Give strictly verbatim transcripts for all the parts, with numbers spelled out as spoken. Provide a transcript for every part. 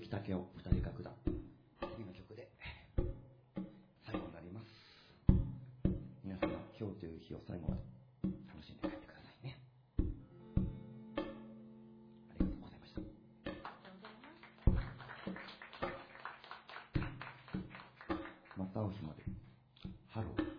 木武雄二人楽団、次の曲で最後になります。皆様、今日という日を最後まで楽しんで帰ってくださいね。ありがとうございました。また会う日まで。ハロー。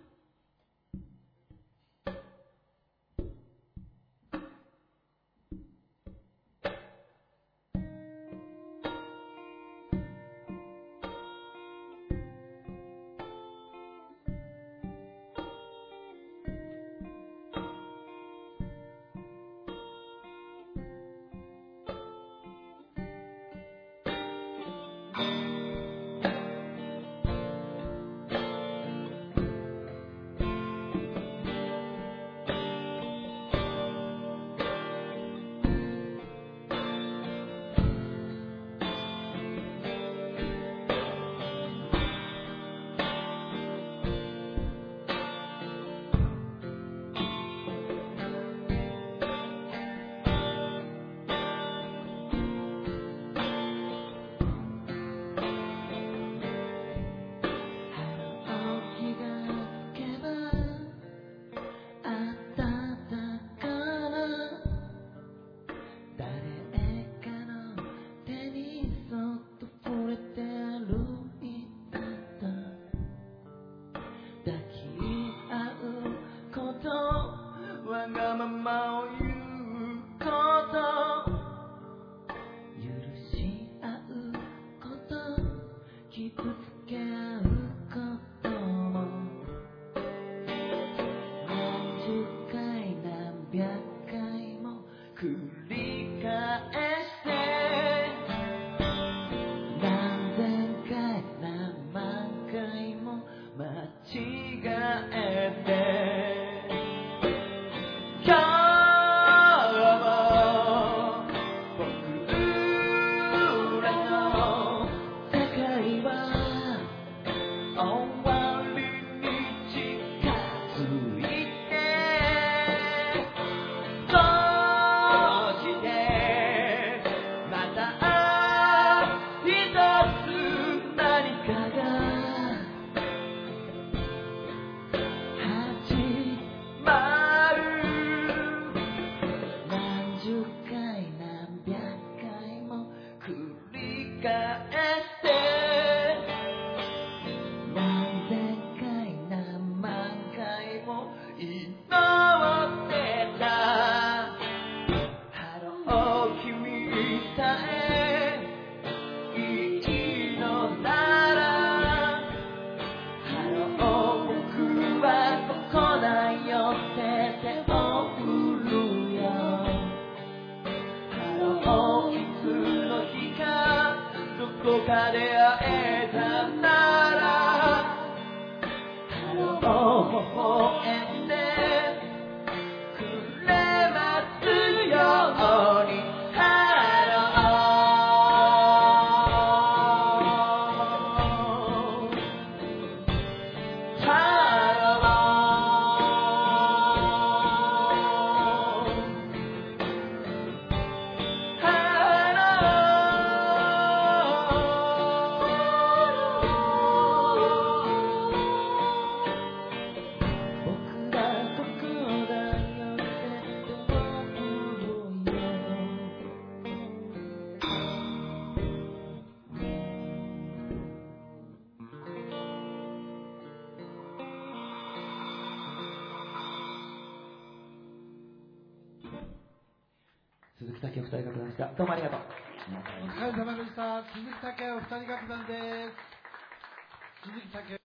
鈴木武雄二人楽団でした。どうもありがとう。 お疲れ様でした。鈴木武雄二人楽団です。鈴木武雄